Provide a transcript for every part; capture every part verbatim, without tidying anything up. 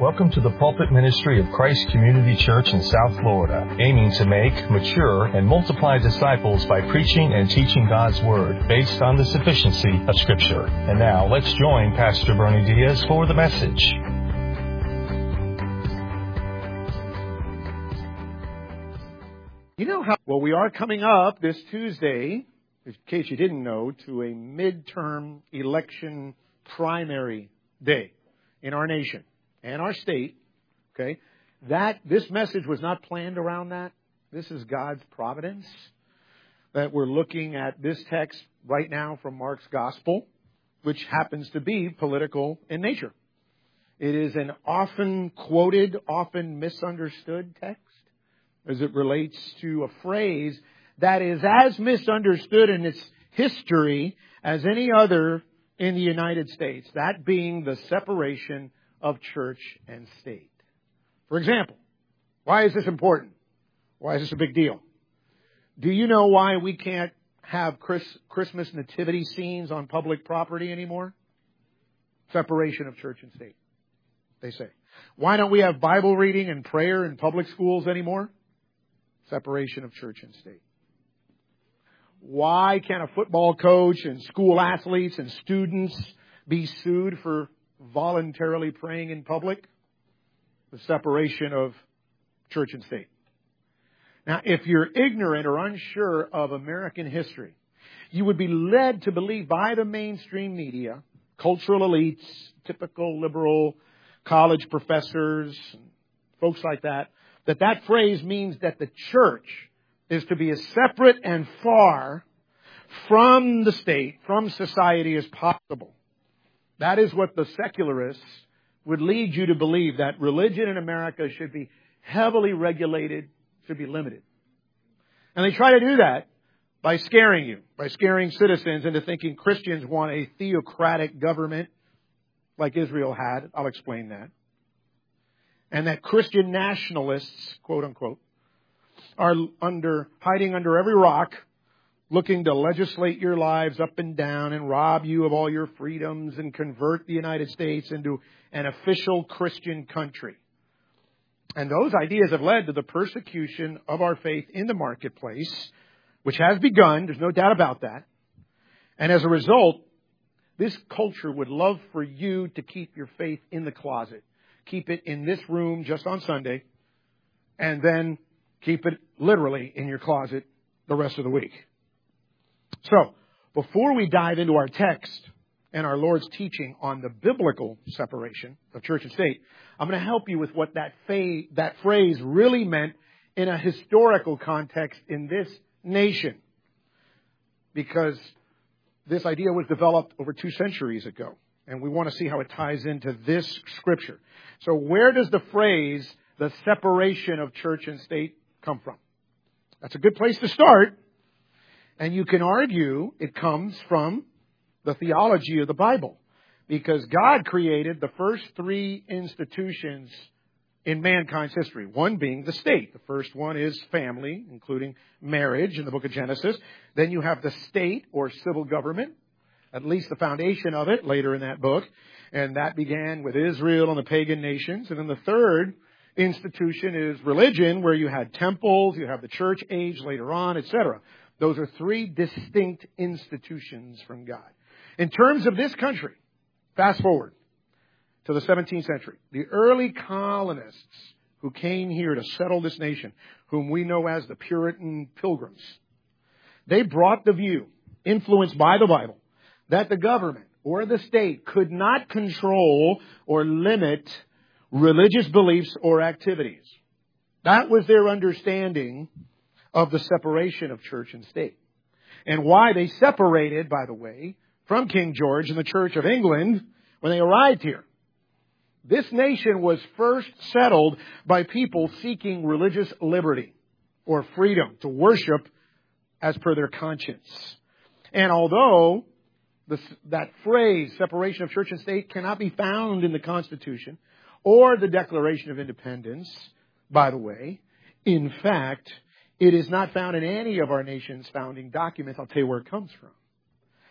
Welcome to the pulpit ministry of Christ Community Church in South Florida, aiming to make, mature, and multiply disciples by preaching and teaching God's Word based on the sufficiency of Scripture. And now, let's join Pastor Bernie Diaz for the message. You know how, well, we are coming up this Tuesday, in case you didn't know, to a midterm election primary day in our nation and our state, okay? That, this message was not planned around that. This is God's providence that we're looking at this text right now from Mark's Gospel, which happens to be political in nature. It is an often quoted, often misunderstood text as it relates to a phrase that is as misunderstood in its history as any other in the United States, that being the separation of church and state. For example, why is this important? Why is this a big deal? Do you know why we can't have Chris, Christmas nativity scenes on public property anymore? Separation of church and state, they say. Why don't we have Bible reading and prayer in public schools anymore? Separation of church and state. Why can't a football coach and school athletes and students be sued for voluntarily praying in public? The separation of church and state. Now, if you're ignorant or unsure of American history, you would be led to believe by the mainstream media, cultural elites, typical liberal college professors, folks like that, that that phrase means that the church is to be as separate and far from the state, from society as possible. That is what the secularists would lead you to believe, that religion in America should be heavily regulated, should be limited. And they try to do that by scaring you, by scaring citizens into thinking Christians want a theocratic government like Israel had. I'll explain that. And that Christian nationalists, quote unquote, are under hiding under every rock, looking to legislate your lives up and down and rob you of all your freedoms and convert the United States into an official Christian country. And those ideas have led to the persecution of our faith in the marketplace, which has begun. There's no doubt about that. And as a result, this culture would love for you to keep your faith in the closet. Keep it in this room just on Sunday, and then keep it literally in your closet the rest of the week. So, before we dive into our text and our Lord's teaching on the biblical separation of church and state, I'm going to help you with what that, fa- that phrase really meant in a historical context in this nation. Because this idea was developed over two centuries ago. And we want to see how it ties into this scripture. So where does the phrase, the separation of church and state, come from? That's a good place to start. And you can argue it comes from the theology of the Bible. Because God created the first three institutions in mankind's history. One being the state. The first one is family, including marriage in the book of Genesis. Then you have the state or civil government. At least the foundation of it later in that book. And that began with Israel and the pagan nations. And then the third institution is religion, where you had temples, you have the church age later on, et cetera. Those are three distinct institutions from God. In terms of this country, fast forward to the seventeenth century. The early colonists who came here to settle this nation, whom we know as the Puritan Pilgrims, they brought the view, influenced by the Bible, that the government or the state could not control or limit religious beliefs or activities. That was their understanding of the separation of church and state. And why they separated, by the way, from King George and the Church of England when they arrived here. This nation was first settled by people seeking religious liberty or freedom to worship as per their conscience. And although This, that phrase, separation of church and state, cannot be found in the Constitution or the Declaration of Independence, by the way. In fact, it is not found in any of our nation's founding documents. I'll tell you where it comes from.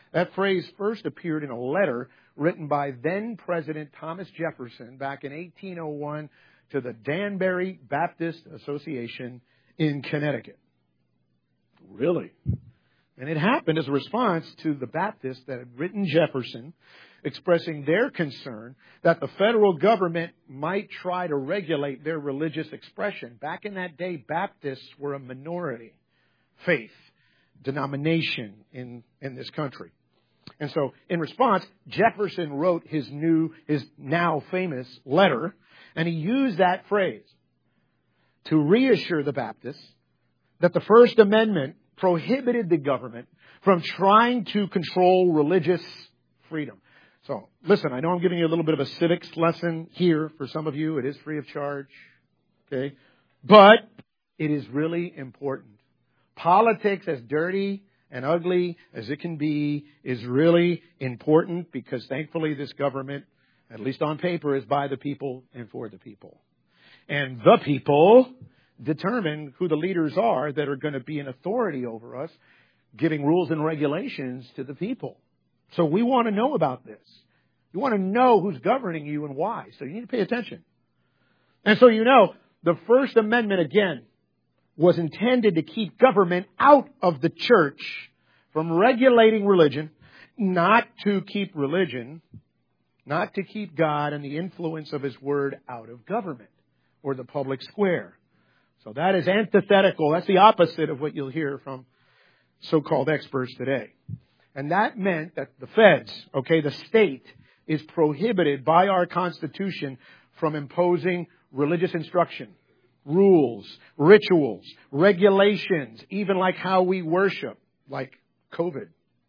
That phrase first appeared in a letter written by then President Thomas Jefferson back in eighteen oh one to the Danbury Baptist Association in Connecticut. Really? And it happened as a response to the Baptists that had written Jefferson expressing their concern that the federal government might try to regulate their religious expression. Back in that day, Baptists were a minority faith denomination in, in this country. And so, in response, Jefferson wrote his new, his now famous letter, and he used that phrase to reassure the Baptists that the First Amendment prohibited the government from trying to control religious freedom. So, listen, I know I'm giving you a little bit of a civics lesson here for some of you. It is free of charge. Okay? But it is really important. Politics, as dirty and ugly as it can be, is really important because thankfully this government, at least on paper, is by the people and for the people. And the people determine who the leaders are that are going to be an authority over us, giving rules and regulations to the people. So we want to know about this. You want to know who's governing you and why. So you need to pay attention. And so you know, the First Amendment, again, was intended to keep government out of the church from regulating religion, not to keep religion, not to keep God and the influence of His Word out of government or the public square. So that is antithetical. That's the opposite of what you'll hear from so-called experts today. And that meant that the feds, okay, the state, is prohibited by our Constitution from imposing religious instruction, rules, rituals, regulations, even like how we worship, like COVID,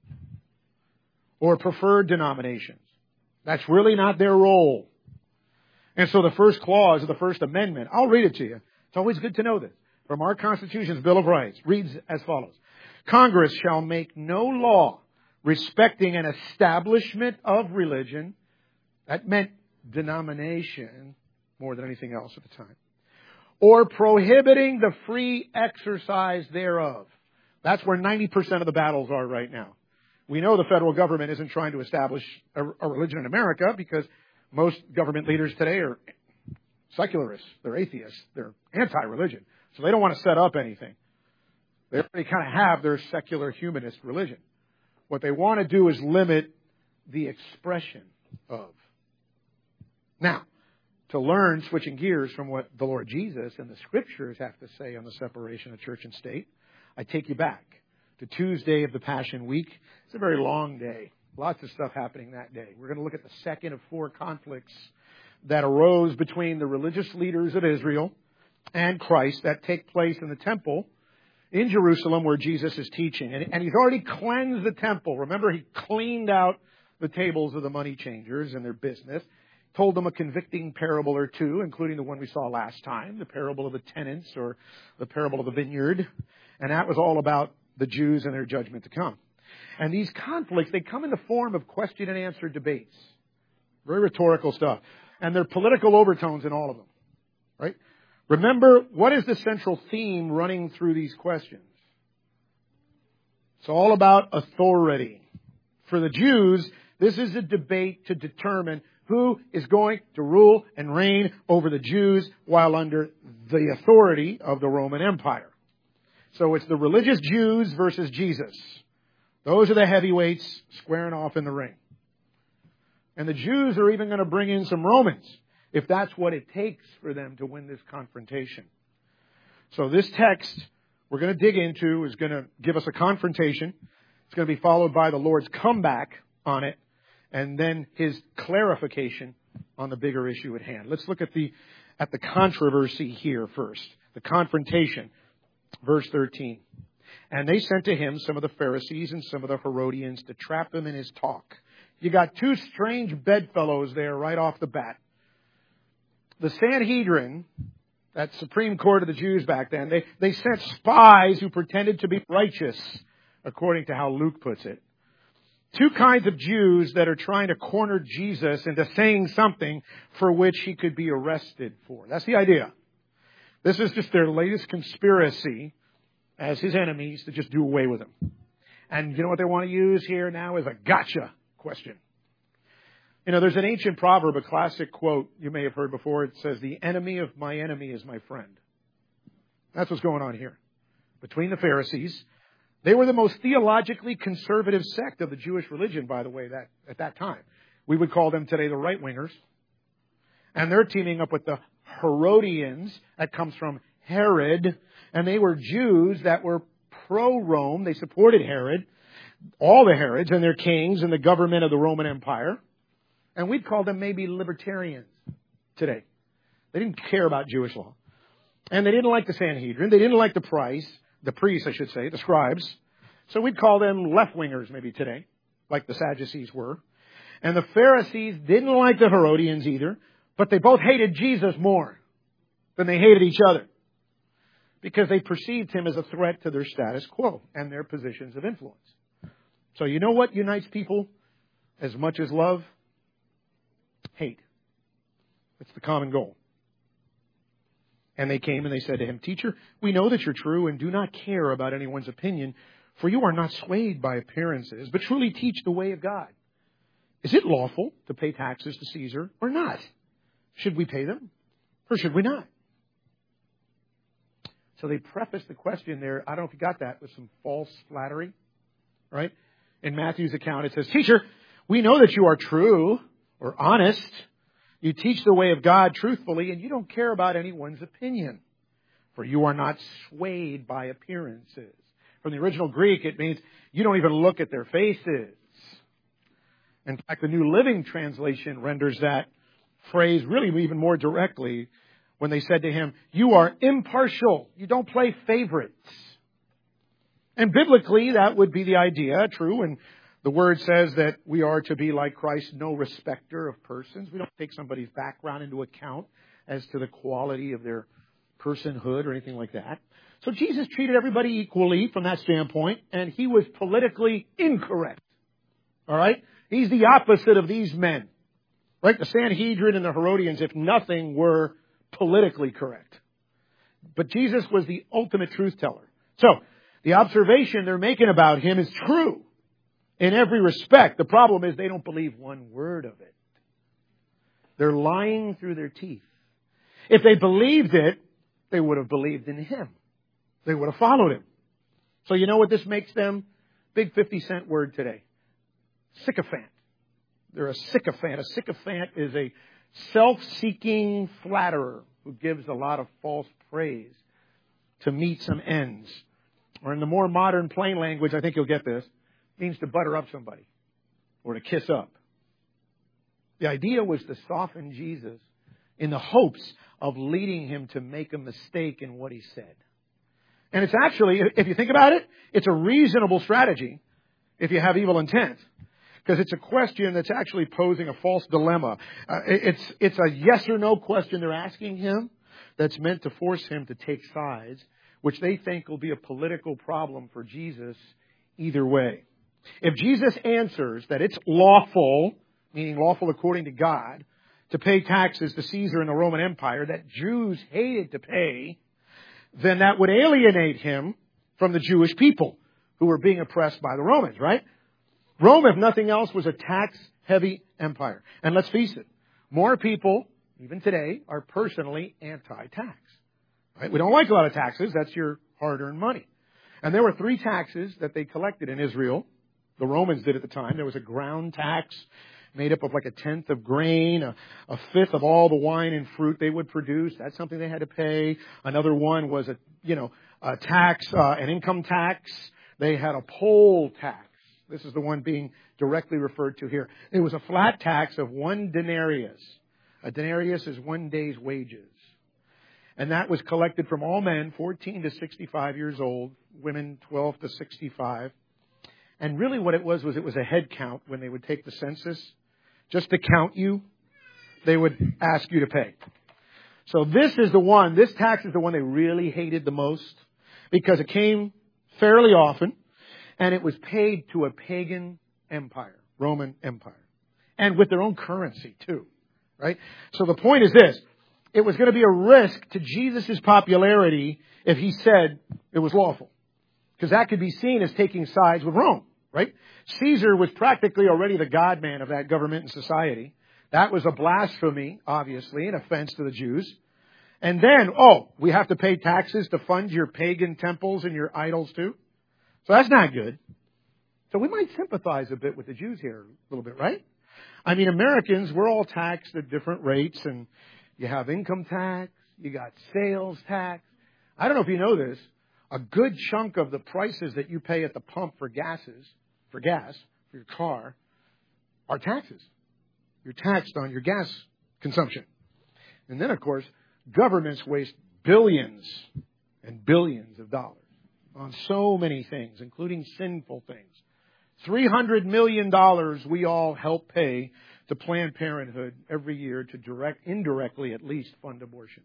or preferred denominations. That's really not their role. And so the first clause of the First Amendment, I'll read it to you. It's always good to know this. From our Constitution's Bill of Rights, reads as follows. Congress shall make no law respecting an establishment of religion. That meant denomination more than anything else at the time. Or prohibiting the free exercise thereof. That's where ninety percent of the battles are right now. We know the federal government isn't trying to establish a, a religion in America because most government leaders today are secularists. They're atheists. They're anti-religion. So they don't want to set up anything. They already kind of have their secular humanist religion. What they want to do is limit the expression of. Now, to learn, switching gears from what the Lord Jesus and the Scriptures have to say on the separation of church and state, I take you back to Tuesday of the Passion Week. It's a very long day. Lots of stuff happening that day. We're going to look at the second of four conflicts that arose between the religious leaders of Israel and Christ that take place in the temple in Jerusalem where Jesus is teaching. And, and He's already cleansed the temple. Remember, He cleaned out the tables of the money changers and their business. Told them a convicting parable or two, including the one we saw last time, the parable of the tenants or the parable of the vineyard. And that was all about the Jews and their judgment to come. And these conflicts, they come in the form of question and answer debates. Very rhetorical stuff. And there are political overtones in all of them. Right? Remember, what is the central theme running through these questions? It's all about authority. For the Jews, this is a debate to determine who is going to rule and reign over the Jews while under the authority of the Roman Empire. So it's the religious Jews versus Jesus. Those are the heavyweights squaring off in the ring. And the Jews are even going to bring in some Romans, if that's what it takes for them to win this confrontation. So this text we're going to dig into is going to give us a confrontation. It's going to be followed by the Lord's comeback on it, and then His clarification on the bigger issue at hand. Let's look at the at the controversy here first. The confrontation. Verse thirteen. And they sent to Him some of the Pharisees and some of the Herodians to trap Him in His talk. You got two strange bedfellows there right off the bat. The Sanhedrin, that Supreme Court of the Jews back then, they, they sent spies who pretended to be righteous, according to how Luke puts it. Two kinds of Jews that are trying to corner Jesus into saying something for which He could be arrested for. That's the idea. This is just their latest conspiracy as His enemies to just do away with Him. And you know what they want to use here now is a gotcha question. You know, there's an ancient proverb, a classic quote you may have heard before. It says, the enemy of my enemy is my friend. That's what's going on here. Between the Pharisees, they were the most theologically conservative sect of the Jewish religion, by the way, that at that time. We would call them today the right-wingers. And they're teaming up with the Herodians. That comes from Herod. And they were Jews that were pro-Rome. They supported Herod, all the Herods and their kings and the government of the Roman Empire. And we'd call them maybe libertarians today. They didn't care about Jewish law. And they didn't like the Sanhedrin. They didn't like the priest, the priests, I should say, the scribes. So we'd call them left-wingers maybe today, like the Sadducees were. And the Pharisees didn't like the Herodians either, but they both hated Jesus more than they hated each other because they perceived him as a threat to their status quo and their positions of influence. So you know what unites people as much as love? Hate. It's the common goal. And they came and they said to him, Teacher, we know that you're true and do not care about anyone's opinion, for you are not swayed by appearances, but truly teach the way of God. Is it lawful to pay taxes to Caesar or not? Should we pay them or should we not? So they preface the question there, I don't know if you got that, with some false flattery, right? In Matthew's account it says, Teacher, we know that you are true or honest. You teach the way of God truthfully, and you don't care about anyone's opinion, for you are not swayed by appearances. From the original Greek, it means you don't even look at their faces. In fact, the New Living Translation renders that phrase really even more directly when they said to him, you are impartial. You don't play favorites. And biblically, that would be the idea, true, and the Word says that we are to be like Christ, no respecter of persons. We don't take somebody's background into account as to the quality of their personhood or anything like that. So Jesus treated everybody equally from that standpoint, and he was politically incorrect. All right? He's the opposite of these men. Right? The Sanhedrin and the Herodians, if nothing, were politically correct. But Jesus was the ultimate truth teller. So, the observation they're making about him is true. In every respect. The problem is they don't believe one word of it. They're lying through their teeth. If they believed it, they would have believed in him. They would have followed him. So you know what this makes them? Big fifty cent word today. Sycophant. They're a sycophant. A sycophant is a self-seeking flatterer who gives a lot of false praise to meet some ends. Or in the more modern plain language, I think you'll get this, means to butter up somebody or to kiss up. The idea was to soften Jesus in the hopes of leading him to make a mistake in what he said. And it's actually, if you think about it, it's a reasonable strategy if you have evil intent. Because it's a question that's actually posing a false dilemma. Uh, it's, it's a yes or no question they're asking him that's meant to force him to take sides, which they think will be a political problem for Jesus either way. If Jesus answers that it's lawful, meaning lawful according to God, to pay taxes to Caesar and the Roman Empire that Jews hated to pay, then that would alienate him from the Jewish people who were being oppressed by the Romans, right? Rome, if nothing else, was a tax-heavy empire. And let's face it, more people, even today, are personally anti-tax. Right? We don't like a lot of taxes. That's your hard-earned money. And there were three taxes that they collected in Israel. The Romans did at the time. There was a ground tax made up of like a tenth of grain, a, a fifth of all the wine and fruit they would produce. That's something they had to pay. Another one was a, you know, a tax, uh, an income tax. They had a poll tax. This is the one being directly referred to here. It was a flat tax of one denarius. A denarius is one day's wages. And that was collected from all men, fourteen to sixty-five years old, women twelve to sixty-five. And really what it was, was it was a head count when they would take the census. Just to count you, they would ask you to pay. So this is the one, this tax is the one they really hated the most because it came fairly often and it was paid to a pagan empire, Roman Empire. And with their own currency too, right? So the point is this, it was going to be a risk to Jesus' popularity if he said it was lawful. Because that could be seen as taking sides with Rome, right? Caesar was practically already the God-man of that government and society. That was a blasphemy, obviously, an offense to the Jews. And then, oh, we have to pay taxes to fund your pagan temples and your idols too? So that's not good. So we might sympathize a bit with the Jews here a little bit, right? I mean, Americans, we're all taxed at different rates, and you have income tax, you got sales tax. I don't know if you know this. A good chunk of the prices that you pay at the pump for gases, for gas, for your car, are taxes. You're taxed on your gas consumption. And then, of course, governments waste billions and billions of dollars on so many things, including sinful things. three hundred million dollars we all help pay to Planned Parenthood every year to direct, indirectly at least, fund abortions.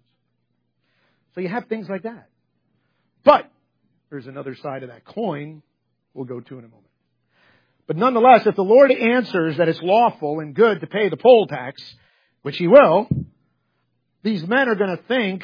So you have things like that. But there's another side of that coin we'll go to in a moment. But nonetheless, if the Lord answers that it's lawful and good to pay the poll tax, which He will, these men are going to think,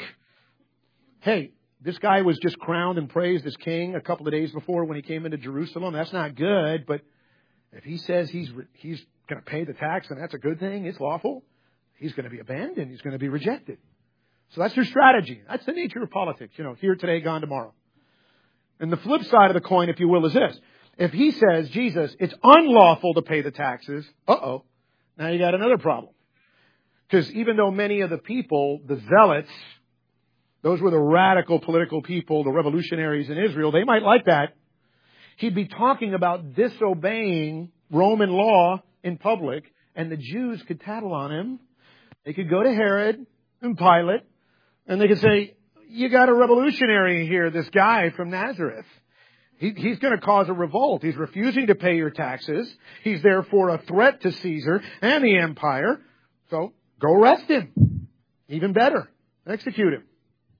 hey, this guy was just crowned and praised as king a couple of days before when he came into Jerusalem. That's not good. But if he says he's he's going to pay the tax and that's a good thing, it's lawful, he's going to be abandoned. He's going to be rejected. So that's their strategy. That's the nature of politics. You know, here today, gone tomorrow. And the flip side of the coin, if you will, is this. If he says, Jesus, it's unlawful to pay the taxes, uh-oh, now you got another problem. Because even though many of the people, the zealots, those were the radical political people, the revolutionaries in Israel, they might like that. He'd be talking about disobeying Roman law in public, and the Jews could tattle on him. They could go to Herod and Pilate, and they could say, you got a revolutionary here, this guy from Nazareth. He, he's going to cause a revolt. He's refusing to pay your taxes. He's therefore a threat to Caesar and the empire. So go arrest him. Even better, execute him.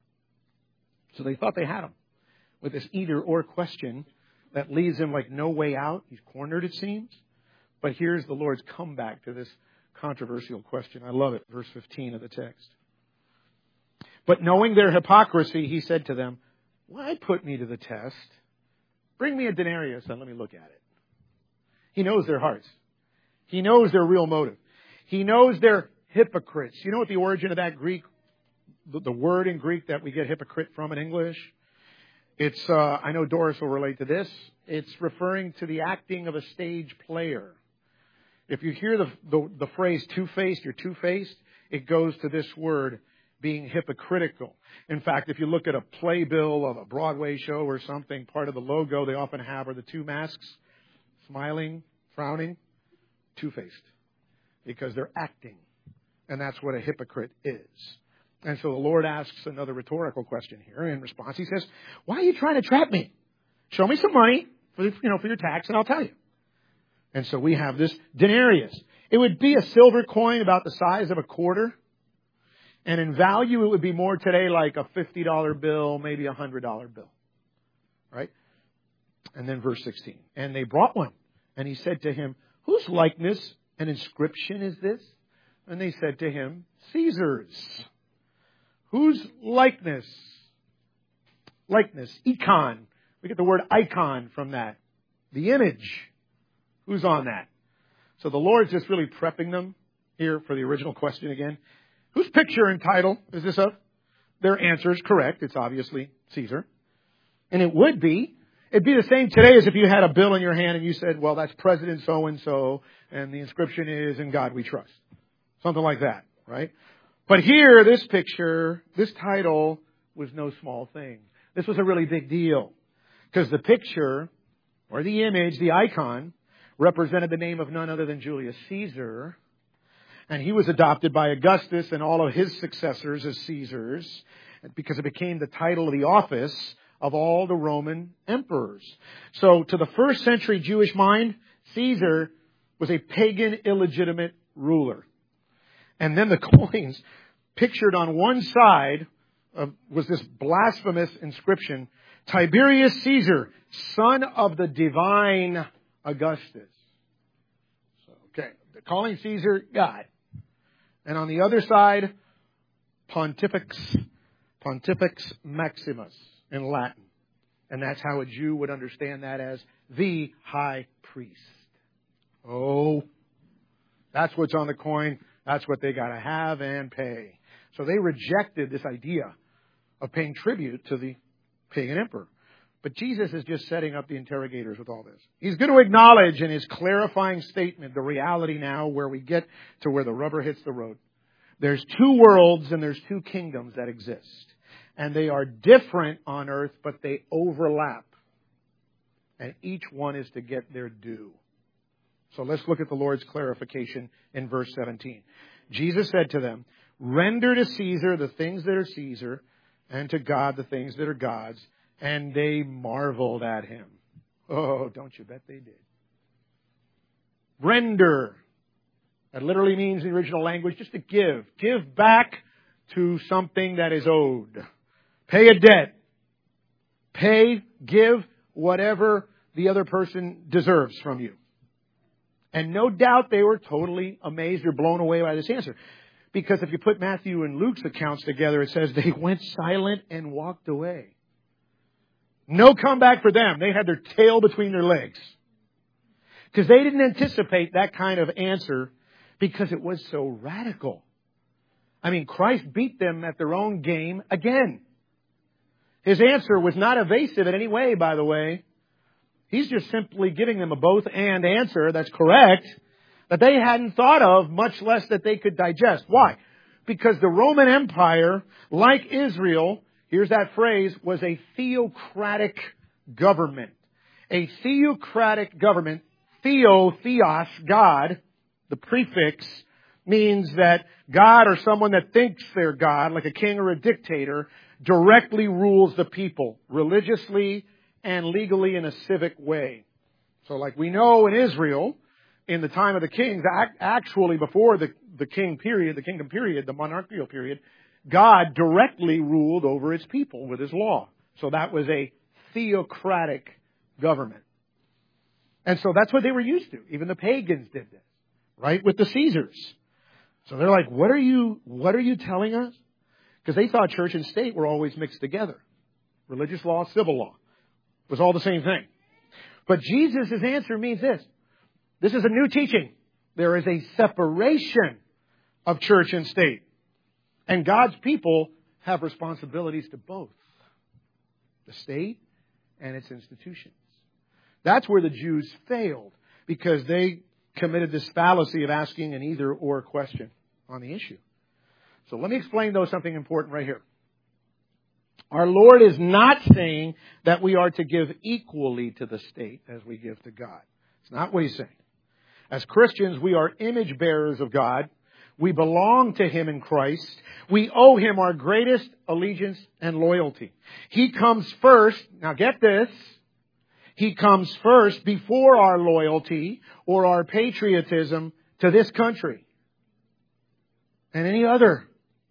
So they thought they had him with this either-or question that leaves him like no way out. He's cornered, it seems. But here's the Lord's comeback to this controversial question. I love it. Verse fifteen of the text. But knowing their hypocrisy, he said to them, why put me to the test? Bring me a denarius and let me look at it. He knows their hearts. He knows their real motive. He knows they're hypocrites. You know what the origin of that Greek, the, the word in Greek that we get hypocrite from in English? It's, uh, I know Doris will relate to this. It's referring to the acting of a stage player. If you hear the, the, the phrase two-faced, you're two-faced, it goes to this word, being hypocritical. In fact, if you look at a playbill of a Broadway show or something, part of the logo they often have are the two masks, smiling, frowning, two-faced, because they're acting. And that's what a hypocrite is. And so the Lord asks another rhetorical question here. In response, He says, why are you trying to trap me? Show me some money for, you know, for your tax and I'll tell you. And so we have this denarius. It would be a silver coin about the size of a quarter. And in value, it would be more today like a fifty dollar bill, maybe a one hundred dollar bill. Right? And then verse sixteen. And they brought one. And he said to him, whose likeness and inscription is this? And they said to him, Caesar's. Whose likeness? Likeness. Icon. We get the word icon from that. The image. Who's on that? So the Lord's just really prepping them here for the original question again. Whose picture and title is this of? Their answer is correct. It's obviously Caesar. And it would be. It'd be the same today as if you had a bill in your hand and you said, well, that's President so-and-so, and the inscription is, in God we trust. Something like that, right? But here, this picture, this title was no small thing. This was a really big deal. Because the picture, or the image, the icon, represented the name of none other than Julius Caesar. And he was adopted by Augustus and all of his successors as Caesars, because it became the title of the office of all the Roman emperors. So to the first century Jewish mind, Caesar was a pagan, illegitimate ruler. And then the coins pictured on one side of, was this blasphemous inscription, Tiberius Caesar, son of the divine Augustus. So, okay, they're calling Caesar God. And on the other side, Pontifex, Pontifex Maximus in Latin. And that's how a Jew would understand that, as the high priest. Oh, that's what's on the coin. That's what they got to have and pay. So they rejected this idea of paying tribute to the pagan emperor. But Jesus is just setting up the interrogators with all this. He's going to acknowledge in his clarifying statement the reality now where we get to where the rubber hits the road. There's two worlds and there's two kingdoms that exist. And they are different on earth, but they overlap. And each one is to get their due. So let's look at the Lord's clarification in verse seventeen. Jesus said to them, "Render to Caesar the things that are Caesar, and to God the things that are God's." And they marveled at him. Oh, don't you bet they did. Render. That literally means in the original language just to give. Give back to something that is owed. Pay a debt. Pay, give whatever the other person deserves from you. And no doubt they were totally amazed or blown away by this answer. Because if you put Matthew and Luke's accounts together, it says they went silent and walked away. No comeback for them. They had their tail between their legs. Because they didn't anticipate that kind of answer because it was so radical. I mean, Christ beat them at their own game again. His answer was not evasive in any way, by the way. He's just simply giving them a both and answer that's correct, that they hadn't thought of, much less that they could digest. Why? Because the Roman Empire, like Israel, here's that phrase, was a theocratic government. A theocratic government, theo, theos, God, the prefix, means that God or someone that thinks they're God, like a king or a dictator, directly rules the people, religiously and legally in a civic way. So like we know in Israel, in the time of the kings, actually before the, the king period, the kingdom period, the monarchical period, God directly ruled over His people with His law. So that was a theocratic government. And so that's what they were used to. Even the pagans did this, right? With the Caesars. So they're like, what are you, what are you telling us? Because they thought church and state were always mixed together. Religious law, civil law. It was all the same thing. But Jesus' answer means this. This is a new teaching. There is a separation of church and state. And God's people have responsibilities to both. The state and its institutions. That's where the Jews failed. Because they committed this fallacy of asking an either or question on the issue. So let me explain, though, something important right here. Our Lord is not saying that we are to give equally to the state as we give to God. It's not what He's saying. As Christians, we are image bearers of God. We belong to Him in Christ. We owe Him our greatest allegiance and loyalty. He comes first. Now get this. He comes first before our loyalty or our patriotism to this country and any other.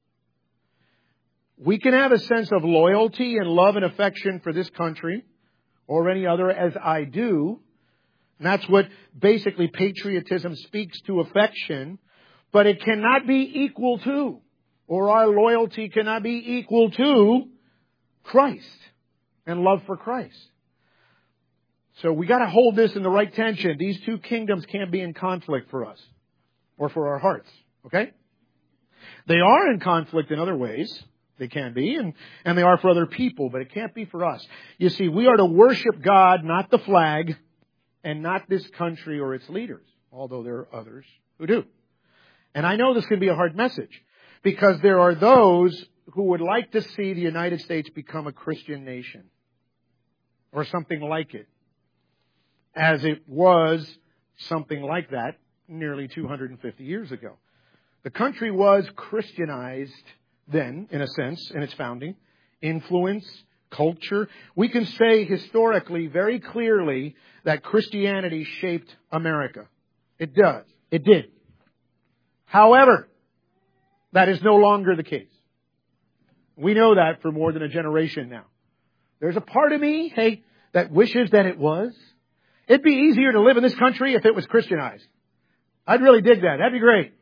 We can have a sense of loyalty and love and affection for this country or any other, as I do. And that's what basically patriotism speaks to, affection. But it cannot be equal to, or our loyalty cannot be equal to, Christ and love for Christ. So we got to hold this in the right tension. These two kingdoms can't be in conflict for us or for our hearts. Okay? They are in conflict in other ways. They can be, and, and they are for other people, but it can't be for us. You see, we are to worship God, not the flag, and not this country or its leaders, although there are others who do. And I know this can be a hard message, because there are those who would like to see the United States become a Christian nation, or something like it, as it was something like that nearly two hundred fifty years ago. The country was Christianized then, in a sense, in its founding. Influence, culture. We can say historically, very clearly, that Christianity shaped America. It does. It did. However, that is no longer the case. We know that for more than a generation now. There's a part of me, hey, that wishes that it was. It'd be easier to live in this country if it was Christianized. I'd really dig that. That'd be great.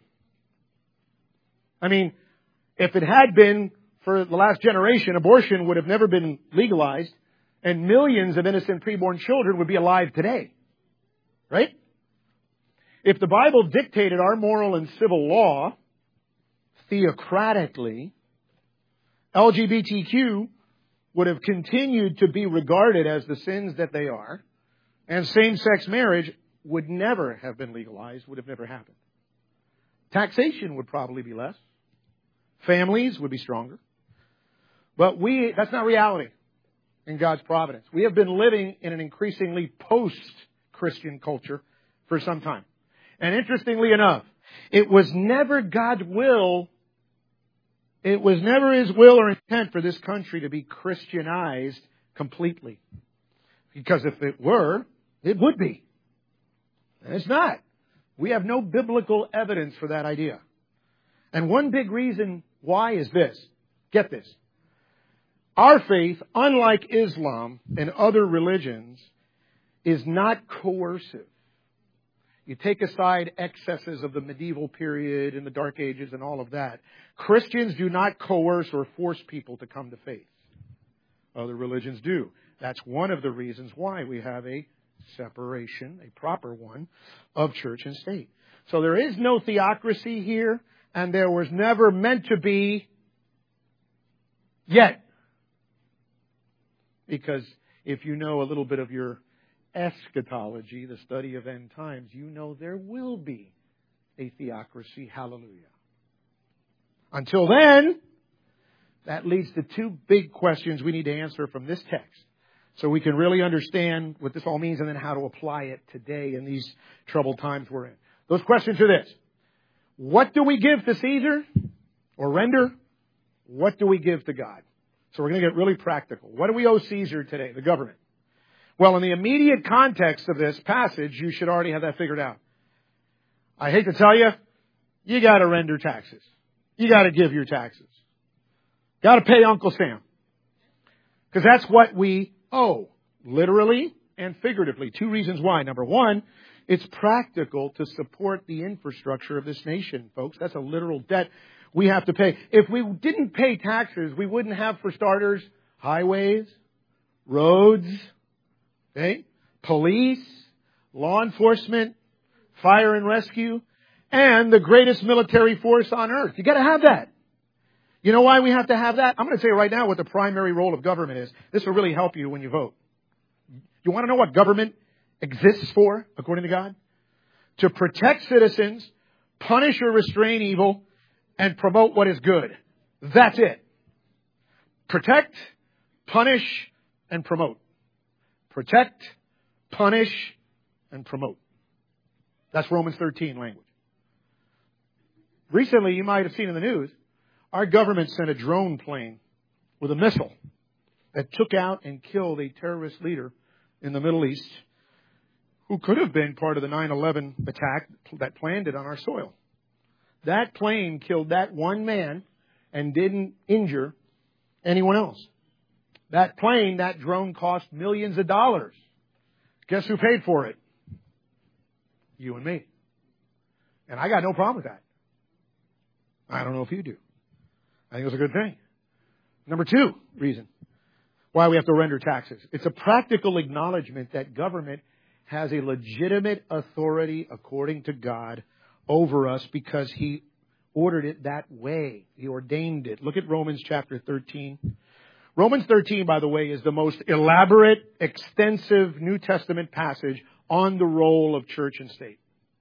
I mean, if it had been for the last generation, abortion would have never been legalized. and millions of innocent preborn children would be alive today. Right? If the Bible dictated our moral and civil law theocratically, L G B T Q would have continued to be regarded as the sins that they are, and same-sex marriage would never have been legalized, would have never happened. Taxation would probably be less. Families would be stronger. But we, that's not reality in God's providence. We have been living in an increasingly post-Christian culture for some time. And interestingly enough, it was never God's will, it was never His will or intent for this country to be Christianized completely. Because if it were, it would be. And it's not. We have no biblical evidence for that idea. And one big reason why is this. Get this. Our faith, unlike Islam and other religions, is not coercive. You take aside excesses of the medieval period and the Dark Ages and all of that. Christians do not coerce or force people to come to faith. Other religions do. That's one of the reasons why we have a separation, a proper one, of church and state. So there is no theocracy here, and there was never meant to be yet. Because if you know a little bit of your eschatology, the study of end times, you know there will be a theocracy. Hallelujah. Until then, that leads to two big questions we need to answer from this text, so we can really understand what this all means and then how to apply it today in these troubled times we're in. Those questions are this. What do we give to Caesar or render? What do we give to God? So we're going to get really practical. What do we owe Caesar today, the government? Well, in the immediate context of this passage, you should already have that figured out. I hate to tell you, you got to render taxes. You got to give your taxes. Got to pay Uncle Sam. Because that's what we owe, literally and figuratively. Two reasons why. Number one, it's practical to support the infrastructure of this nation, folks. That's a literal debt we have to pay. If we didn't pay taxes, we wouldn't have, for starters, highways, roads, okay, police, law enforcement, fire and rescue, and the greatest military force on earth. You got to have that. You know why we have to have that? I'm going to tell you right now what the primary role of government is. This will really help you when you vote. You want to know what government exists for, according to God? To protect citizens, punish or restrain evil, and promote what is good. That's it. Protect, punish, and promote. Protect, punish, and promote. That's Romans thirteen language. Recently, you might have seen in the news, our government sent a drone plane with a missile that took out and killed a terrorist leader in the Middle East who could have been part of the nine eleven attack that planned it on our soil. That plane killed that one man and didn't injure anyone else. That plane, that drone cost millions of dollars. Guess who paid for it? You and me. And I got no problem with that. I don't know if you do. I think it's a good thing. Number two reason why we have to render taxes. It's a practical acknowledgement that government has a legitimate authority according to God over us because He ordered it that way. He ordained it. Look at Romans chapter thirteen. Romans thirteen, by the way, is the most elaborate, extensive New Testament passage on the role of church and state.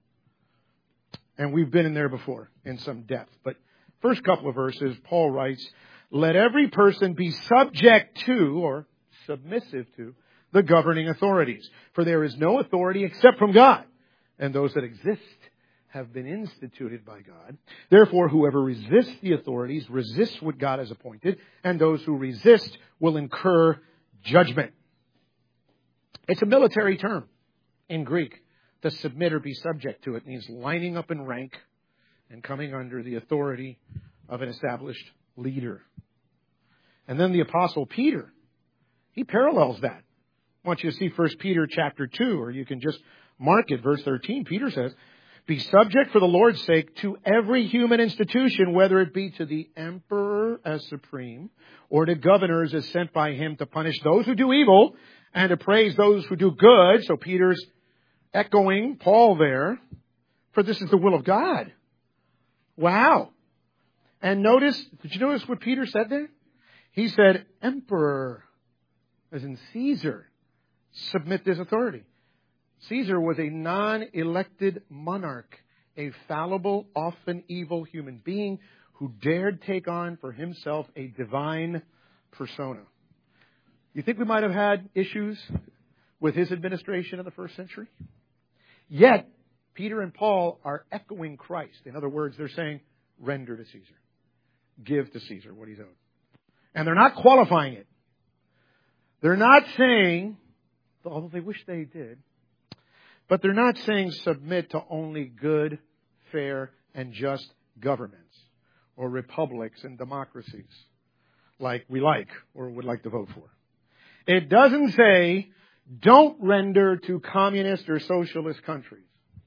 And we've been in there before in some depth. But first couple of verses, Paul writes, "Let every person be subject to," or submissive to, "the governing authorities. For there is no authority except from God, and those that exist have been instituted by God. Therefore, whoever resists the authorities resists what God has appointed, and those who resist will incur judgment." It's a military term in Greek. To submit or be subject to it means lining up in rank and coming under the authority of an established leader. And then the Apostle Peter, he parallels that. I want you to see First Peter chapter two, or you can just mark it, verse thirteen. Peter says, "Be subject for the Lord's sake to every human institution, whether it be to the emperor as supreme, or to governors as sent by him to punish those who do evil and to praise those who do good. So Peter's echoing Paul there, for this is the will of God. Wow. And notice, did you notice what Peter said there? He said, emperor, as in Caesar, submit this authority. Caesar was a non-elected monarch, a fallible, often evil human being who dared take on for himself a divine persona. You think we might have had issues with his administration in the first century? Yet, Peter and Paul are echoing Christ. In other words, they're saying, render to Caesar. Give to Caesar what he's owed. And they're not qualifying it. They're not saying, although they wish they did, but they're not saying submit to only good, fair, and just governments or republics and democracies like we like or would like to vote for. It doesn't say don't render to communist or socialist countries.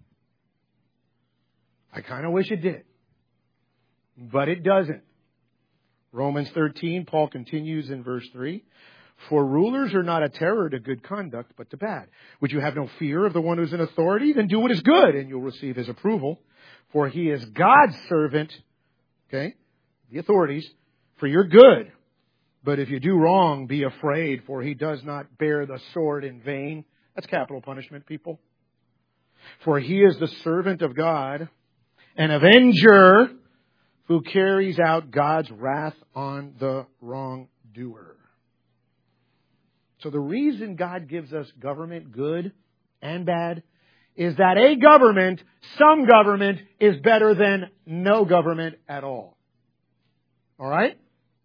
I kind of wish it did, but it doesn't. Romans thirteen, Paul continues in verse three. For rulers are not a terror to good conduct, but to bad. Would you have no fear of the one who's in authority? Then do what is good, and you'll receive his approval. For he is God's servant, okay, the authorities, for your good. But if you do wrong, be afraid, for he does not bear the sword in vain. That's capital punishment, people. For he is the servant of God, an avenger who carries out God's wrath on the wrongdoer. So the reason God gives us government, good and bad, is that a government, some government, is better than no government at all. All right?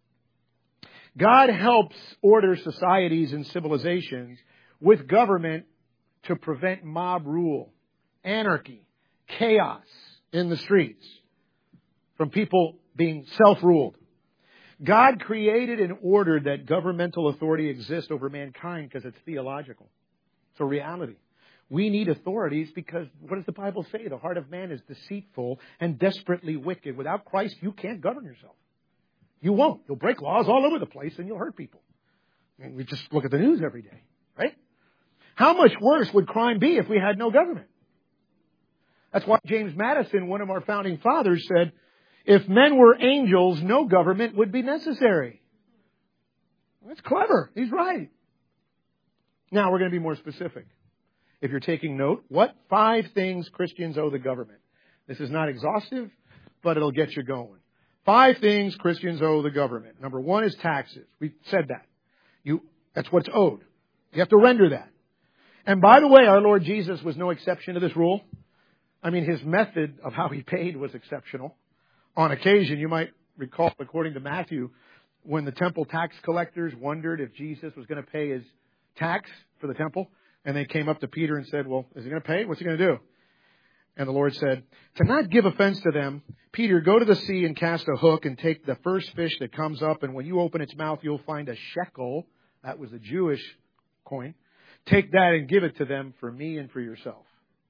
God helps order societies and civilizations with government to prevent mob rule, anarchy, chaos in the streets, from people being self-ruled. God created and ordered that governmental authority exists over mankind because it's theological. It's a reality. We need authorities because what does the Bible say? The heart of man is deceitful and desperately wicked. Without Christ, you can't govern yourself. You won't. You'll break laws all over the place and you'll hurt people. I mean, we just look at the news every day, right? How much worse would crime be if we had no government? That's why James Madison, one of our founding fathers, said, if men were angels, no government would be necessary. That's clever. He's right. Now we're going to be more specific. If you're taking note, what five things Christians owe the government? This is not exhaustive, but it'll get you going. Five things Christians owe the government. Number one is taxes. We said that. You, that's what's owed. You have to render that. And by the way, our Lord Jesus was no exception to this rule. I mean, his method of how he paid was exceptional. On occasion, you might recall, according to Matthew, when the temple tax collectors wondered if Jesus was going to pay his tax for the temple, and they came up to Peter and said, well, is he going to pay? What's he going to do? And the Lord said, to not give offense to them, Peter, go to the sea and cast a hook and take the first fish that comes up, and when you open its mouth, you'll find a shekel. That was a Jewish coin. Take that and give it to them for me and for yourself.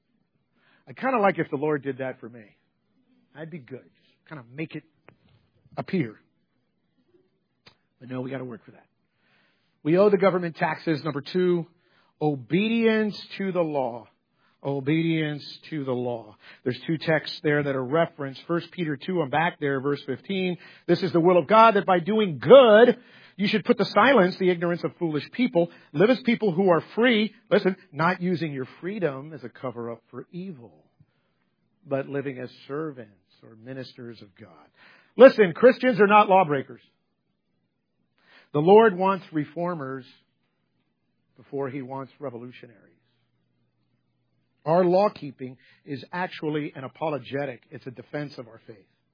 I kind of like if the Lord did that for me. I'd be good. Kind of make it appear. But no, we got to work for that. We owe the government taxes. Number two, obedience to the law. Obedience to the law. There's two texts there that are referenced. First Peter two, I'm back there, verse fifteen. This is the will of God, that by doing good, you should put to silence the ignorance of foolish people. Live as people who are free. Listen, not using your freedom as a cover-up for evil, but living as servants or ministers of God. Listen, Christians are not lawbreakers. The Lord wants reformers before he wants revolutionaries. Our law keeping is actually an apologetic. It's a defense of our faith.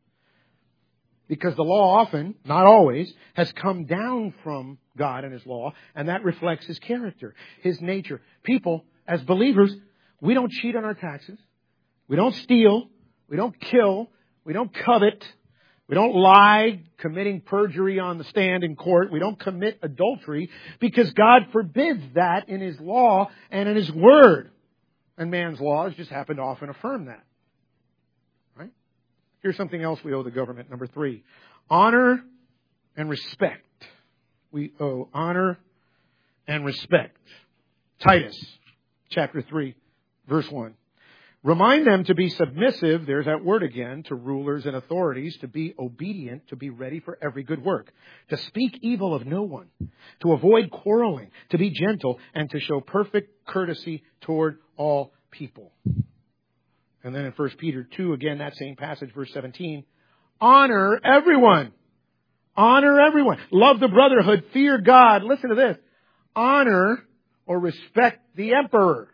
Because the law often, not always, has come down from God and his law, and that reflects his character, his nature. People, as believers, we don't cheat on our taxes. We don't steal. We don't kill. We don't covet. We don't lie, committing perjury on the stand in court. We don't commit adultery because God forbids that in his law and in his word. And man's laws just happen to often affirm that. Right? Here's something else we owe the government. Number three, honor and respect. We owe honor and respect. Titus chapter three, verse one. Remind them to be submissive, there's that word again, to rulers and authorities, to be obedient, to be ready for every good work, to speak evil of no one, to avoid quarreling, to be gentle, and to show perfect courtesy toward all people. And then in First Peter two, again, that same passage, verse seventeen, honor everyone. Honor everyone. Love the brotherhood. Fear God. Listen to this. Honor or respect the emperor.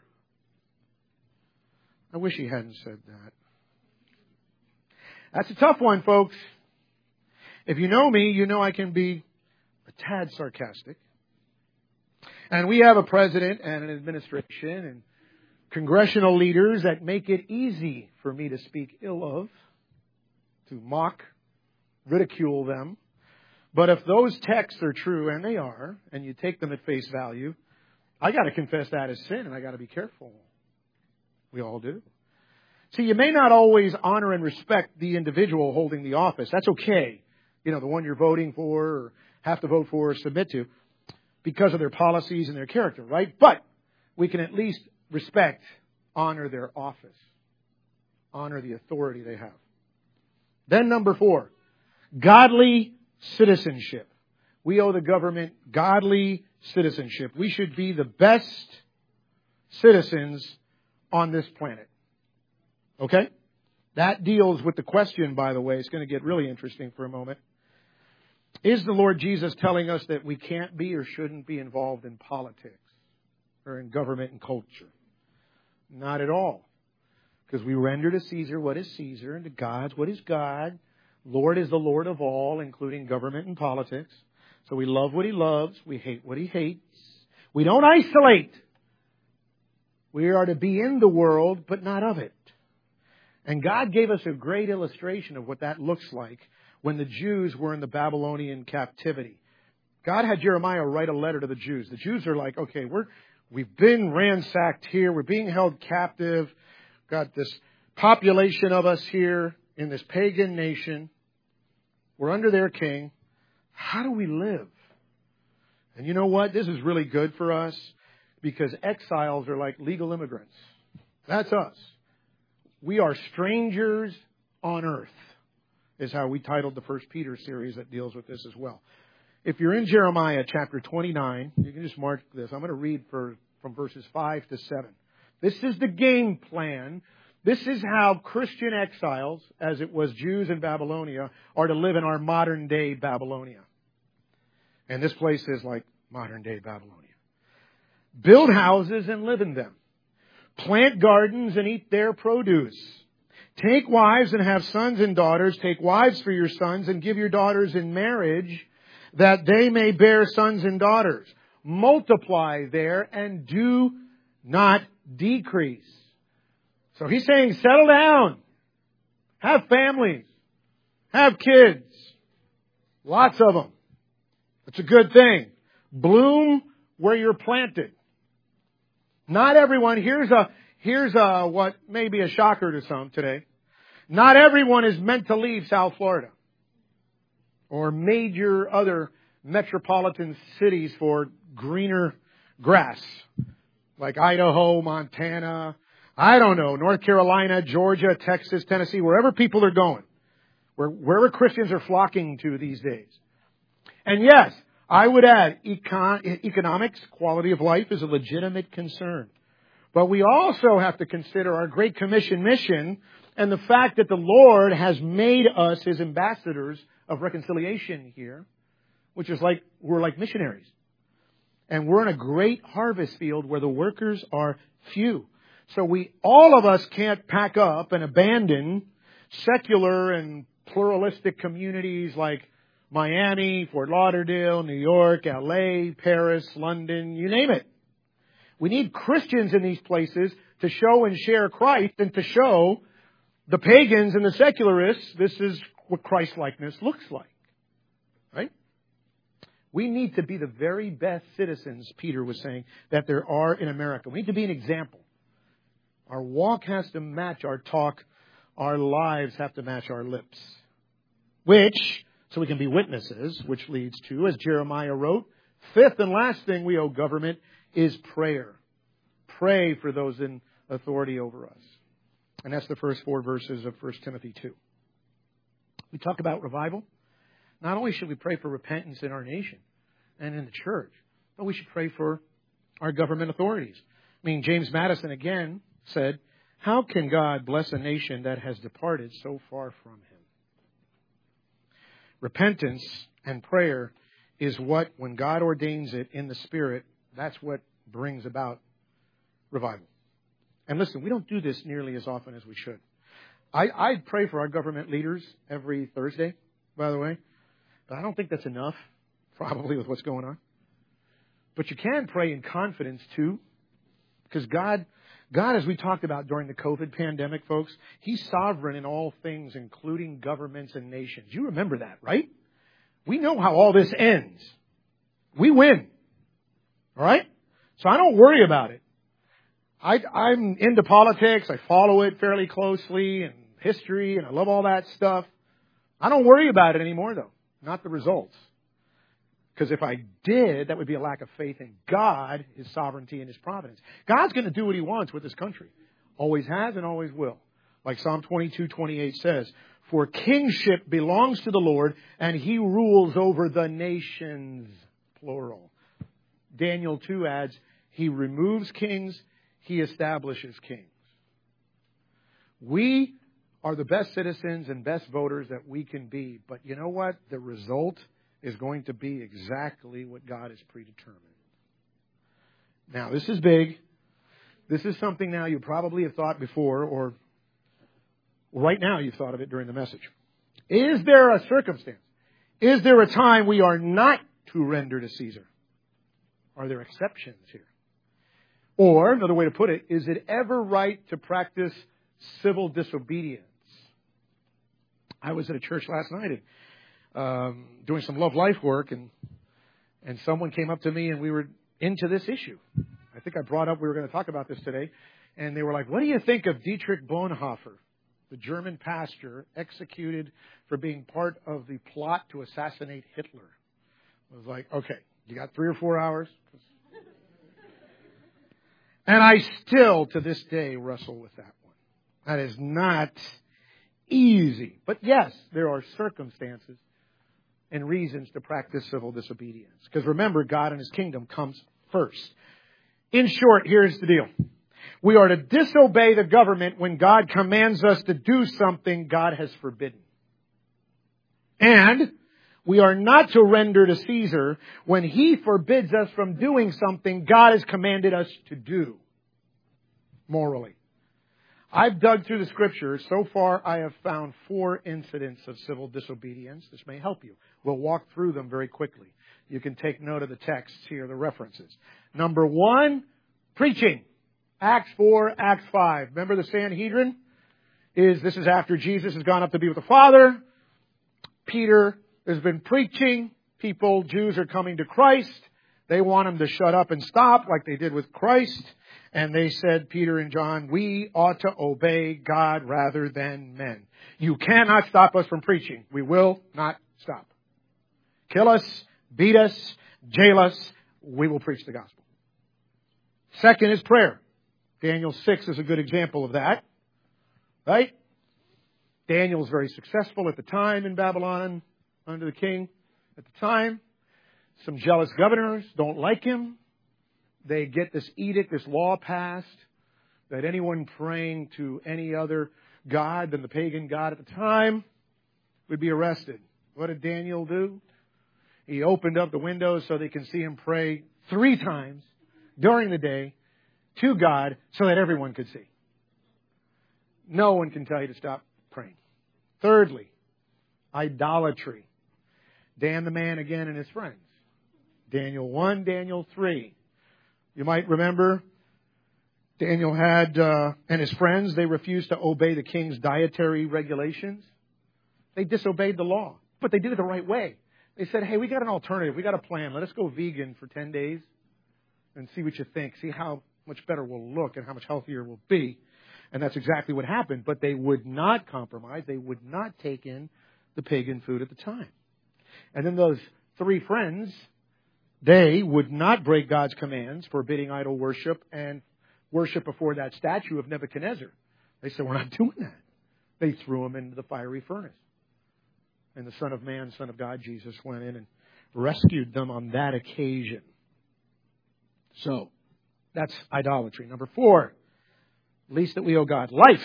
I wish he hadn't said that. That's a tough one, folks. If you know me, you know I can be a tad sarcastic. And we have a president and an administration and congressional leaders that make it easy for me to speak ill of, to mock, ridicule them. But if those texts are true, and they are, and you take them at face value, I got to confess that as sin, and I got to be careful. We all do. See, you may not always honor and respect the individual holding the office. That's okay. You know, the one you're voting for or have to vote for or submit to because of their policies and their character, right? But we can at least respect, honor their office, honor the authority they have. Then number four, godly citizenship. We owe the government godly citizenship. We should be the best citizens on this planet. Okay? That deals with the question, by the way. It's going to get really interesting for a moment. Is the Lord Jesus telling us that we can't be or shouldn't be involved in politics or in government and culture? Not at all. Because we render to Caesar what is Caesar and to God's what is God. Lord is the Lord of all, including government and politics. So we love what He loves. We hate what He hates. We don't isolate. We are to be in the world, but not of it. And God gave us a great illustration of what that looks like when the Jews were in the Babylonian captivity. God had Jeremiah write a letter to the Jews. The Jews are like, okay, we're, we've been ransacked here. We're being held captive. Got this population of us here in this pagan nation. We're under their king. How do we live? And you know what? This is really good for us because exiles are like legal immigrants. That's us. We are strangers on earth, is how we titled the First Peter series that deals with this as well. If you're in Jeremiah chapter twenty-nine, you can just mark this. I'm going to read for, from verses five to seven. This is the game plan. This is how Christian exiles, as it was Jews in Babylonia, are to live in our modern day Babylonia. And this place is like modern day Babylonia. Build houses and live in them. Plant gardens and eat their produce. Take wives and have sons and daughters. Take wives for your sons and give your daughters in marriage that they may bear sons and daughters. Multiply there and do not decrease. So he's saying settle down. Have families. Have kids. Lots of them. It's a good thing. Bloom where you're planted. Not everyone, here's a, here's a, what may be a shocker to some today. Not everyone is meant to leave South Florida or major other metropolitan cities for greener grass like Idaho, Montana, I don't know, North Carolina, Georgia, Texas, Tennessee, wherever people are going, where, wherever Christians are flocking to these days. And yes, I would add, econ- economics, quality of life is a legitimate concern. But we also have to consider our Great Commission mission and the fact that the Lord has made us His ambassadors of reconciliation here, which is like, we're like missionaries. And we're in a great harvest field where the workers are few. So we, all of us can't pack up and abandon secular and pluralistic communities like Miami, Fort Lauderdale, New York, L A, Paris, London, you name it. We need Christians in these places to show and share Christ and to show the pagans and the secularists this is what Christ-likeness looks like. Right? We need to be the very best citizens, Peter was saying, that there are in America. We need to be an example. Our walk has to match our talk. Our lives have to match our lips. Which so we can be witnesses, which leads to, as Jeremiah wrote, fifth and last thing we owe government is prayer. Pray for those in authority over us. And that's the first four verses of First Timothy two. We talk about revival. Not only should we pray for repentance in our nation and in the church, but we should pray for our government authorities. I mean, James Madison again said, how can God bless a nation that has departed so far from Him? Repentance and prayer is what, when God ordains it in the Spirit, that's what brings about revival. And listen, we don't do this nearly as often as we should. I, I pray for our government leaders every Thursday, by the way. But I don't think that's enough, probably, with what's going on. But you can pray in confidence, too. Because God, God, as we talked about during the COVID pandemic, folks, He's sovereign in all things, including governments and nations. You remember that, right? We know how all this ends. We win. All right? So I don't worry about it. I, I'm into politics. I follow it fairly closely, and history, and I love all that stuff. I don't worry about it anymore, though. Not the results. Because if I did, that would be a lack of faith in God, His sovereignty, and His providence. God's going to do what He wants with this country. Always has and always will. Like Psalm twenty-two twenty-eight says, for kingship belongs to the Lord, and He rules over the nations, plural. Daniel two adds, He removes kings, He establishes kings. We are the best citizens and best voters that we can be. But you know what? The result is going to be exactly what God has predetermined. Now, this is big. This is something now you probably have thought before, or right now you've thought of it during the message. Is there a circumstance? Is there a time we are not to render to Caesar? Are there exceptions here? Or, another way to put it, is it ever right to practice civil disobedience? I was at a church last night and um, doing some Love Life work, and and someone came up to me, and we were into this issue. I think I brought up we were going to talk about this today, and they were like, "What do you think of Dietrich Bonhoeffer, the German pastor executed for being part of the plot to assassinate Hitler?" I was like, "Okay, you got three or four hours." And I still, to this day, wrestle with that one. That is not easy. But yes, there are circumstances and reasons to practice civil disobedience. Because remember, God and His kingdom comes first. In short, here's the deal. We are to disobey the government when God commands us to do something God has forbidden. And we are not to render to Caesar when He forbids us from doing something God has commanded us to do morally. I've dug through the Scriptures. So far, I have found four incidents of civil disobedience. This may help you. We'll walk through them very quickly. You can take note of the texts here, the references. Number one, preaching. Acts four, Acts five. Remember the Sanhedrin? Is This is after Jesus has gone up to be with the Father. Peter has been preaching. People, Jews are coming to Christ. They want Him to shut up and stop like they did with Christ. And they said, Peter and John, we ought to obey God rather than men. You cannot stop us from preaching. We will not stop. Kill us, beat us, jail us. We will preach the gospel. Second is prayer. Daniel six is a good example of that. Right? Daniel was very successful at the time in Babylon under the king at the time. Some jealous governors don't like him. They get this edict, this law passed, that anyone praying to any other god than the pagan god at the time would be arrested. What did Daniel do? He opened up the windows so they can see him pray three times during the day to God so that everyone could see. No one can tell you to stop praying. Thirdly, idolatry. Dan the man again and his friends. Daniel one, Daniel three. You might remember Daniel had, uh, and his friends, they refused to obey the king's dietary regulations. They disobeyed the law, but they did it the right way. They said, hey, we got an alternative. We got a plan. Let us go vegan for ten days and see what you think. See how much better we'll look and how much healthier we'll be. And that's exactly what happened. But they would not compromise. They would not take in the pagan food at the time. And then those three friends, they would not break God's commands, forbidding idol worship and worship before that statue of Nebuchadnezzar. They said, we're not doing that. They threw him into the fiery furnace. And the Son of Man, Son of God, Jesus, went in and rescued them on that occasion. So, that's idolatry. Number four, least that we owe God. Life.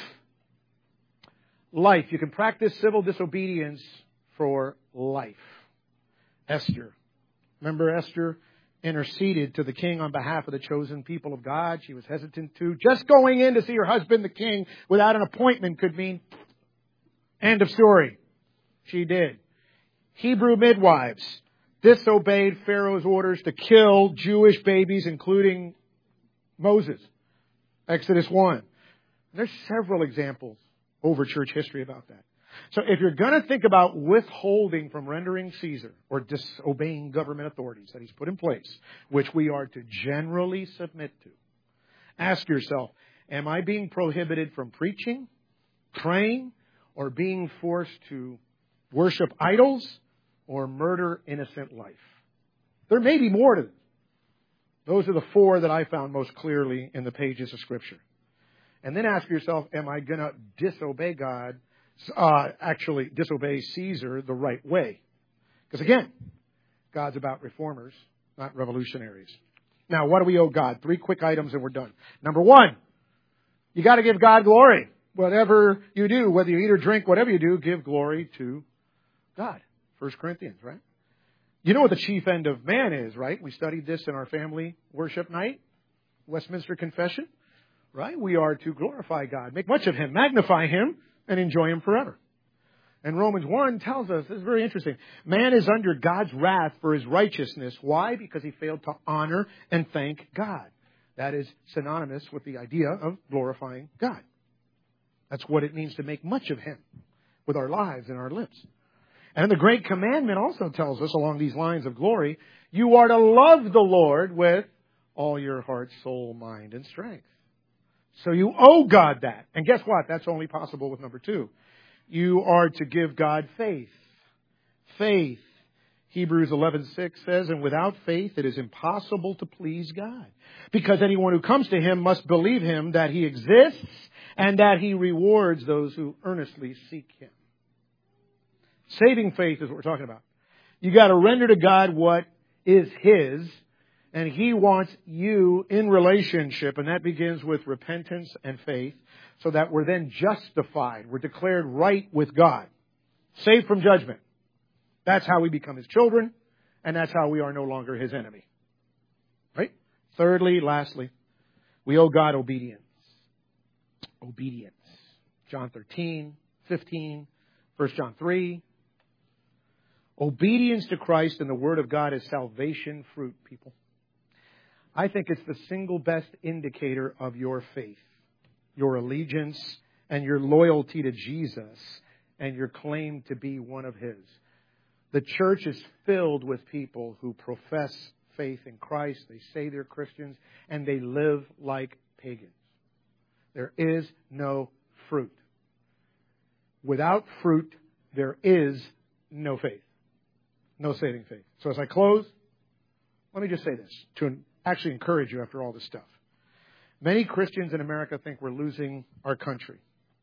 Life. You can practice civil disobedience for life. Esther. Remember Esther interceded to the king on behalf of the chosen people of God. She was hesitant to. Just going in to see her husband, the king, without an appointment could mean end of story. She did. Hebrew midwives disobeyed Pharaoh's orders to kill Jewish babies, including Moses. Exodus one. There's several examples over church history about that. So if you're going to think about withholding from rendering Caesar or disobeying government authorities that he's put in place, which we are to generally submit to, ask yourself, am I being prohibited from preaching, praying, or being forced to worship idols or murder innocent life? There may be more to this. Those are the four that I found most clearly in the pages of Scripture. And then ask yourself, am I going to disobey God, uh, actually disobey Caesar the right way? Because again, God's about reformers, not revolutionaries. Now, what do we owe God? Three quick items and we're done. Number one, you got to give God glory. Whatever you do, whether you eat or drink, whatever you do, give glory to God. First Corinthians, right? You know what the chief end of man is, right? We studied this in our family worship night, Westminster Confession, right? We are to glorify God, make much of Him, magnify Him, and enjoy Him forever. And Romans one tells us, this is very interesting, man is under God's wrath for his righteousness. Why? Because he failed to honor and thank God. That is synonymous with the idea of glorifying God. That's what it means to make much of Him with our lives and our lips. And the Great Commandment also tells us along these lines of glory, you are to love the Lord with all your heart, soul, mind, and strength. So you owe God that. And guess what? That's only possible with number two. You are to give God faith. Faith. Hebrews eleven six says, and without faith it is impossible to please God. Because anyone who comes to Him must believe Him that He exists and that He rewards those who earnestly seek Him. Saving faith is what we're talking about. You got to render to God what is His, and He wants you in relationship, and that begins with repentance and faith, so that we're then justified. We're declared right with God, saved from judgment. That's how we become His children, and that's how we are no longer His enemy. Right? Thirdly, lastly, we owe God obedience. Obedience. John thirteen, fifteen, First John three. Obedience to Christ and the Word of God is salvation fruit, people. I think it's the single best indicator of your faith, your allegiance, and your loyalty to Jesus, and your claim to be one of His. The church is filled with people who profess faith in Christ. They say they're Christians, and they live like pagans. There is no fruit. Without fruit, there is no faith. No saving faith. So as I close, let me just say this to actually encourage you after all this stuff. Many Christians in America think we're losing our country.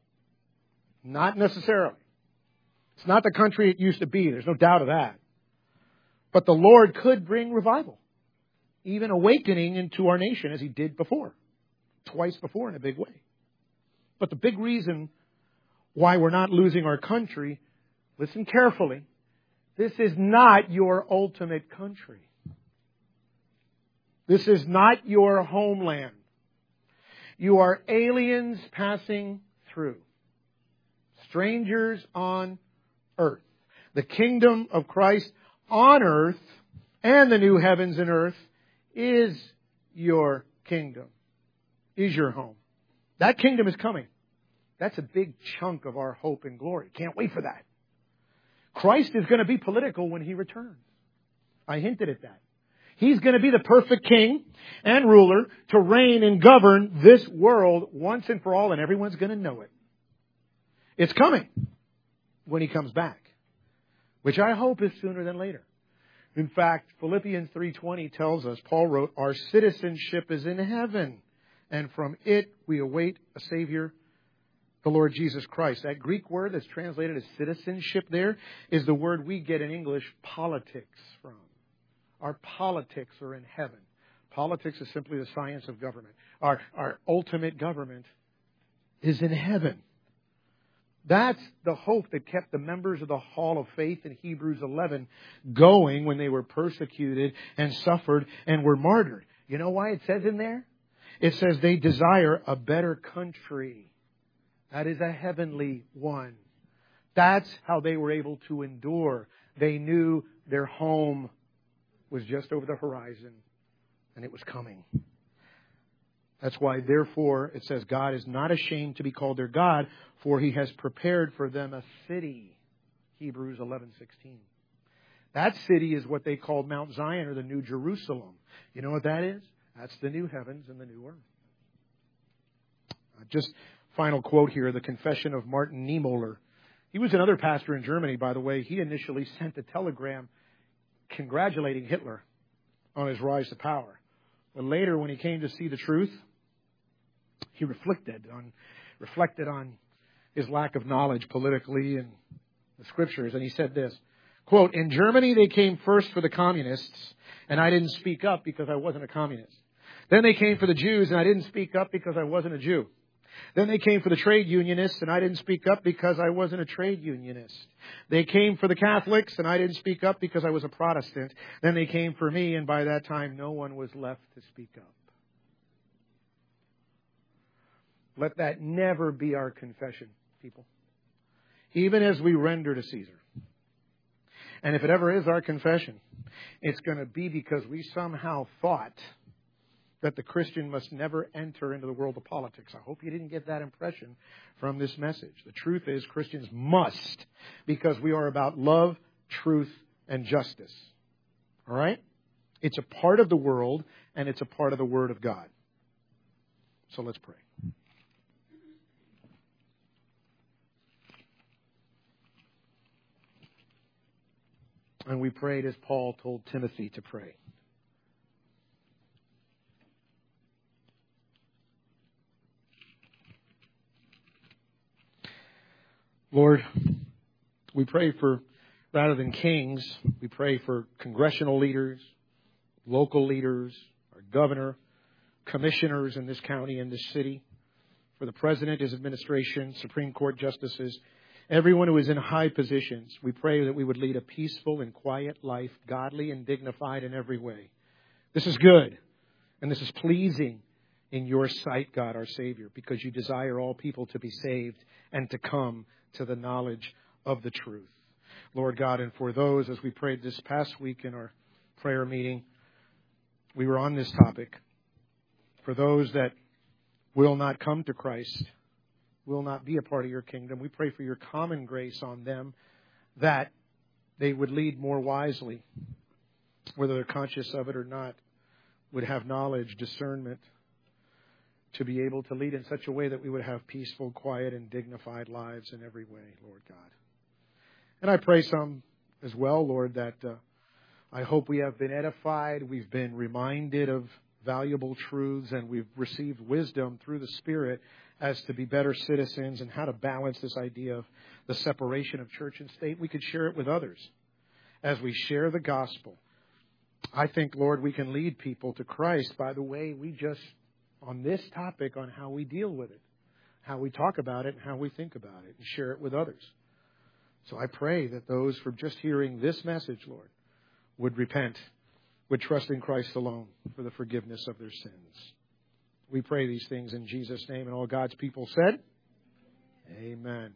Not necessarily. It's not the country it used to be. There's no doubt of that. But the Lord could bring revival, even awakening into our nation as He did before. Twice before in a big way. But the big reason why we're not losing our country, listen carefully, this is not your ultimate country. This is not your homeland. You are aliens passing through. Strangers on earth. The kingdom of Christ on earth and the new heavens and earth is your kingdom. Is your home. That kingdom is coming. That's a big chunk of our hope and glory. Can't wait for that. Christ is going to be political when He returns. I hinted at that. He's going to be the perfect king and ruler to reign and govern this world once and for all, and everyone's going to know it. It's coming when He comes back. which I hope is sooner than later. In fact, Philippians three twenty tells us, Paul wrote, our citizenship is in heaven, and from it we await a Savior, the Lord Jesus Christ. That Greek word that's translated as citizenship there is the word we get in English politics from. Our politics are in heaven. Politics is simply the science of government. Our, our ultimate government is in heaven. That's the hope that kept the members of the Hall of Faith in Hebrews eleven going when they were persecuted and suffered and were martyred. You know why it says in there? It says they desire a better country. That is a heavenly one. That's how they were able to endure. They knew their home was just over the horizon and it was coming. That's why, therefore, it says God is not ashamed to be called their God, for He has prepared for them a city. Hebrews eleven sixteen. That city is what they called Mount Zion, or the New Jerusalem. You know what that is? That's the new heavens and the new earth. Uh, just final quote here, the confession of Martin Niemöller. He was another pastor in Germany, by the way. He initially sent a telegram congratulating Hitler on his rise to power. But later, when he came to see the truth, he reflected on reflected on his lack of knowledge politically and the Scriptures. And he said this, quote, in Germany they came first for the communists, and I didn't speak up because I wasn't a communist. Then they came for the Jews, and I didn't speak up because I wasn't a Jew. Then they came for the trade unionists, and I didn't speak up because I wasn't a trade unionist. They came for the Catholics, and I didn't speak up because I was a Protestant. Then they came for me, and by that time no one was left to speak up. Let that never be our confession, people. Even as we render to Caesar. And if it ever is our confession, it's going to be because we somehow thought that the Christian must never enter into the world of politics. I hope you didn't get that impression from this message. The truth is, Christians must, because we are about love, truth, and justice. All right? It's a part of the world, and it's a part of the Word of God. So let's pray. And we prayed as Paul told Timothy to pray. Lord, we pray for, rather than kings, we pray for congressional leaders, local leaders, our governor, commissioners in this county and this city, for the president, his administration, Supreme Court justices, everyone who is in high positions. We pray that we would lead a peaceful and quiet life, godly and dignified in every way. This is good, and this is pleasing in your sight, God, our Savior, because you desire all people to be saved and to come to the knowledge of the truth. Lord God, and for those, as we prayed this past week in our prayer meeting, we were on this topic. For those that will not come to Christ, will not be a part of your kingdom, we pray for your common grace on them, that they would lead more wisely, whether they're conscious of it or not, would have knowledge, discernment, to be able to lead in such a way that we would have peaceful, quiet, and dignified lives in every way, Lord God. And I pray some as well, Lord, that uh, I hope we have been edified, we've been reminded of valuable truths, and we've received wisdom through the Spirit as to be better citizens and how to balance this idea of the separation of church and state. We could share it with others as we share the gospel. I think, Lord, we can lead people to Christ by the way we just, on this topic, on how we deal with it, how we talk about it, and how we think about it, and share it with others. So I pray that those from just hearing this message, Lord, would repent, would trust in Christ alone for the forgiveness of their sins. We pray these things in Jesus' name, and all God's people said, amen.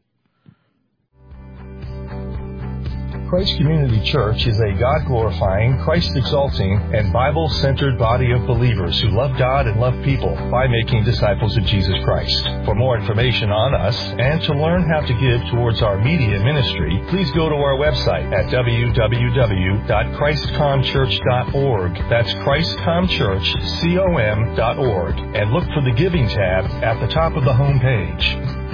Christ Community Church is a God-glorifying, Christ-exalting, and Bible-centered body of believers who love God and love people by making disciples of Jesus Christ. For more information on us and to learn how to give towards our media ministry, please go to our website at w w w dot christ com church dot org. That's christ com church com dot org. And look for the Giving tab at the top of the home page.